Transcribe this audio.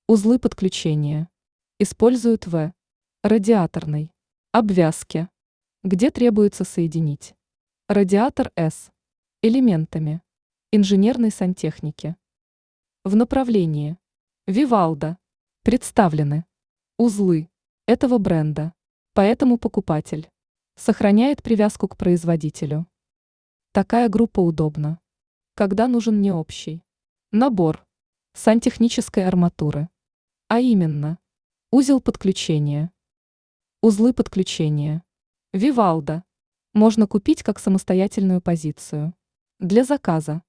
Узлы подключения используют в радиаторной обвязке, где требуется соединить радиатор с элементами инженерной сантехники. В направлении Вивалда представлены узлы этого бренда, поэтому покупатель сохраняет привязку к производителю. Такая группа удобна, когда нужен не общий набор сантехнической арматуры, а именно узел подключения. Узлы подключения Вивалда можно купить как самостоятельную позицию. Для заказа